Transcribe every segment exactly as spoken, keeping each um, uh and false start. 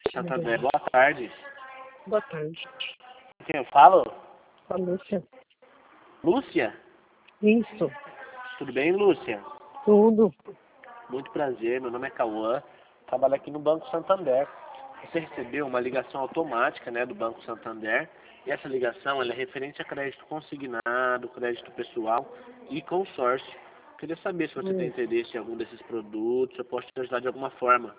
Santander, boa tarde. Boa tarde. Quem eu falo? A Lúcia. Lúcia? Isso. Tudo bem, Lúcia? Tudo. Muito prazer, meu nome é Cauã, trabalho aqui no Banco Santander. Você recebeu uma ligação automática, né, do Banco Santander, e essa ligação ela é referente a crédito consignado, crédito pessoal e consórcio. Queria saber se você Hum. tem interesse em algum desses produtos, eu posso te ajudar de alguma forma.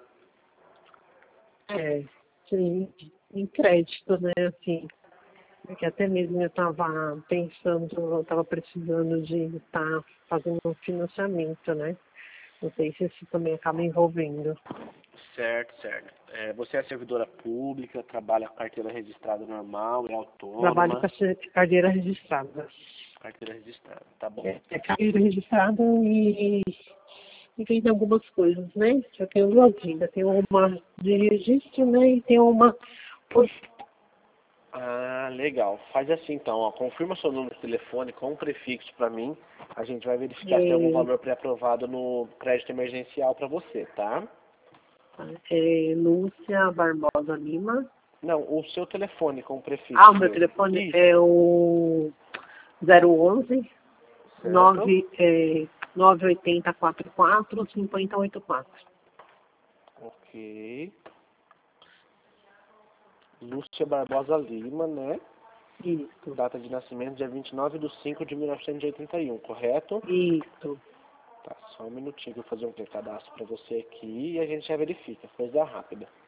É, sim, em crédito, né, assim. Porque até mesmo eu estava pensando, eu estava precisando de estar fazendo um financiamento, né? Não sei se isso também acaba envolvendo. Certo, certo. É, você é servidora pública, trabalha com carteira registrada normal, é Trabalho autônoma. com a carteira registrada. Carteira registrada, tá bom. É, é carteira registrada e, e tem algumas coisas, né? Eu tenho duas vidas. Tenho uma de registro, né? E tenho uma por... Ah, legal. Faz assim então, ó, confirma seu número de telefone com um prefixo para mim. A gente vai verificar se tem algum É, valor pré-aprovado no crédito emergencial para você, tá? é Lúcia Barbosa Lima. Não, o seu telefone com o prefixo. Ah, o meu telefone Isso. é o zero onze Certo? nove é, nove oito zero quatro quatro cinco zero oito quatro. Ok. Lúcia Barbosa Lima, né? Isso, Data de nascimento dia vinte e nove de cinco de mil novecentos e oitenta e um, correto? isso. Tá, só um minutinho que eu vou fazer um cadastro para você aqui e a gente já verifica, coisa rápida.